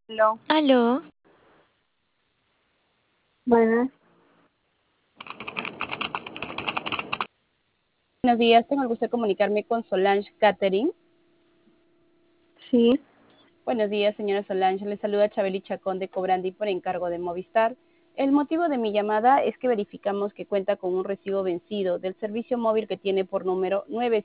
Aló. Aló, Bueno, Buenos días, tengo el gusto de comunicarme con Solange Catering. sí. Buenos días, señora Solange. Le saluda Chabeli Chacón de Cobrandi por encargo de Movistar. El motivo de mi llamada es que verificamos que cuenta con un recibo vencido del servicio móvil que tiene por número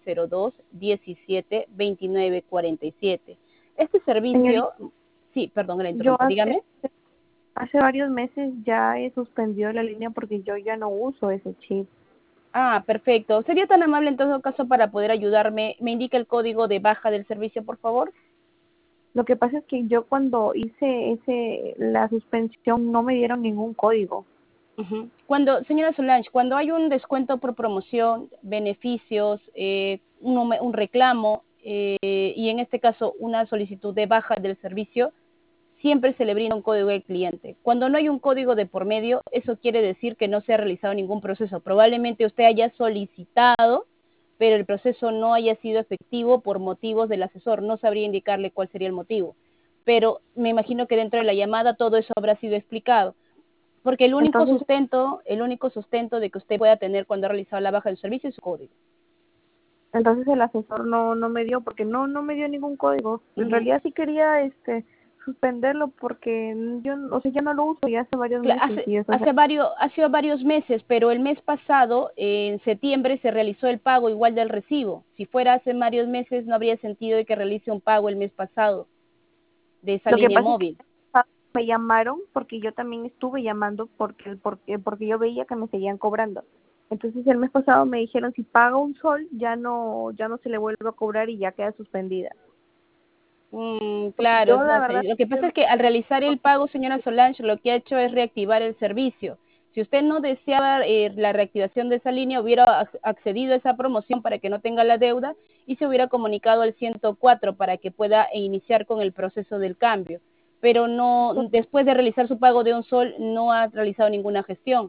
902-17-2947. Este Señorita, servicio, sí, perdón, la yo interrumpo, dígame. hace varios meses ya he suspendido la línea porque yo ya no uso ese chip. Ah, perfecto. ¿Sería tan amable en todo caso para poder ayudarme? ¿Me indica el código de baja del servicio, por favor? Lo que pasa es que yo cuando hice la suspensión no me dieron ningún código. Ujú. Señora Solange, cuando hay un descuento por promoción, beneficios, un reclamo y en este caso una solicitud de baja del servicio, siempre se le brinda un código al cliente. Cuando no hay un código de por medio, eso quiere decir que no se ha realizado ningún proceso. Probablemente usted haya solicitado, pero el proceso no haya sido efectivo por motivos del asesor. No sabría indicarle cuál sería el motivo. Pero me imagino que dentro de la llamada todo eso habrá sido explicado. Porque Entonces, el único sustento de que usted pueda tener cuando ha realizado la baja del servicio es su código. entonces el asesor no me dio porque no me dio ningún código. En Ujú. realidad sí quería suspenderlo porque yo, o sea, ya no lo uso ya hace varios meses y eso. Hace varios meses, pero el mes pasado, en septiembre, se realizó el pago igual del recibo. Si fuera hace varios meses, no habría sentido de que realice un pago el mes pasado de esa Lo que línea pasa es que móvil. me llamaron porque yo también estuve llamando porque yo veía que me seguían cobrando. Entonces el mes pasado me dijeron si paga un sol ya no se le vuelve a cobrar y ya queda suspendida. Porque Claro, yo la no verdad sé. Lo que pasa es que al realizar el pago, señora Solange, lo que ha hecho es reactivar el servicio. Si usted no deseaba la reactivación de esa línea, hubiera accedido a esa promoción para que no tenga la deuda y se hubiera comunicado al 104 para que pueda iniciar con el proceso del cambio. Pero no, después de realizar su pago de un sol, no ha realizado ninguna gestión.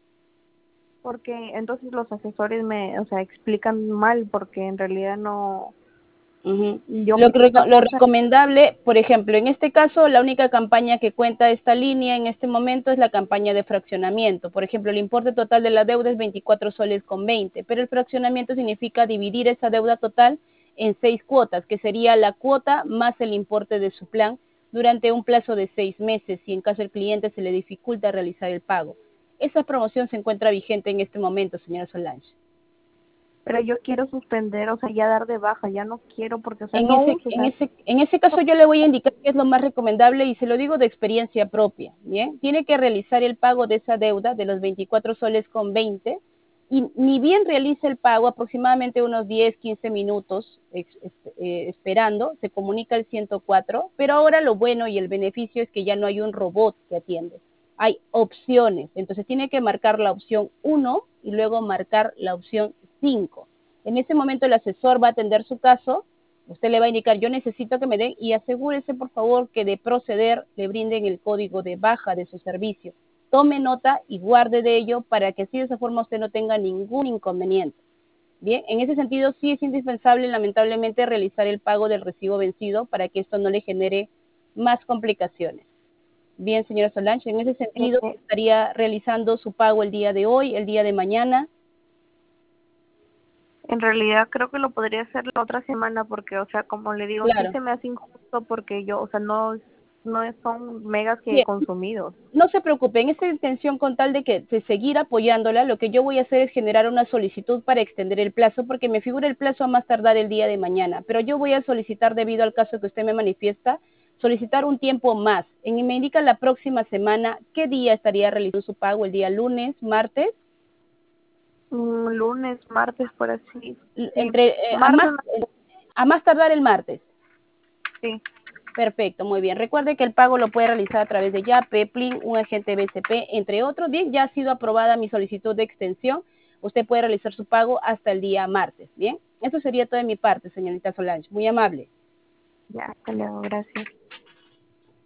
porque entonces los asesores o sea, explican mal porque en realidad no Ujú. yo pedí otra Lo cosa. recomendable, por ejemplo, en este caso, la única campaña que cuenta esta línea en este momento es la campaña de fraccionamiento. Por ejemplo, el importe total de la deuda es 24 soles con 20, pero el fraccionamiento significa dividir esa deuda total en 6 cuotas, que sería la cuota más el importe de su plan durante un plazo de 6 meses, si en caso el cliente se le dificulta realizar el pago. Esa promoción se encuentra vigente en este momento, señora Solange. Pero yo quiero suspender, o sea, ya dar de baja, ya no quiero porque, o sea, En no ese, uso, o en sea, ese, en ese caso yo le voy a indicar qué es lo más recomendable y se lo digo de experiencia propia, ¿bien? Tiene que realizar el pago de esa deuda de los 24 soles con 20 y ni bien realiza el pago, aproximadamente unos 10, 15 minutos esperando, se comunica el 104, pero ahora lo bueno y el beneficio es que ya no hay un robot que atiende, hay opciones, entonces tiene que marcar la opción 1 y luego marcar la opción 5. En ese momento el asesor va a atender su caso. Usted le va a indicar, yo necesito que me den y asegúrese por favor que de proceder le brinden el código de baja de su servicio. Tome nota y guarde de ello para que así de esa forma usted no tenga ningún inconveniente. Bien, en ese sentido sí es indispensable lamentablemente realizar el pago del recibo vencido para que esto no le genere más complicaciones. Bien, señora Solange, en ese sentido eh, estaría realizando su pago el día de hoy, el día de mañana. en realidad creo que lo podría hacer la otra semana porque, o sea, como le digo, sí Claro. se me hace injusto porque yo, o sea, no son megas que he Bien, consumido. no se preocupe, en esta intención con tal de seguir apoyándola, lo que yo voy a hacer es generar una solicitud para extender el plazo, porque me figura el plazo a más tardar el día de mañana, pero yo voy a solicitar, debido al caso que usted me manifiesta, solicitar un tiempo más. Me indica la próxima semana, ¿qué día estaría realizando su pago? ¿El día lunes, martes? Lunes, martes, por así, sí, Entre, martes, a más tardar el martes. sí, Perfecto, muy bien. Recuerde que el pago lo puede realizar a través de Yape, Plin, un agente BCP, entre otros. Bien, ya ha sido aprobada mi solicitud de extensión. Usted puede realizar su pago hasta el día martes. Bien, eso sería todo de mi parte, señorita Solange. Muy amable. ya, hasta luego, gracias.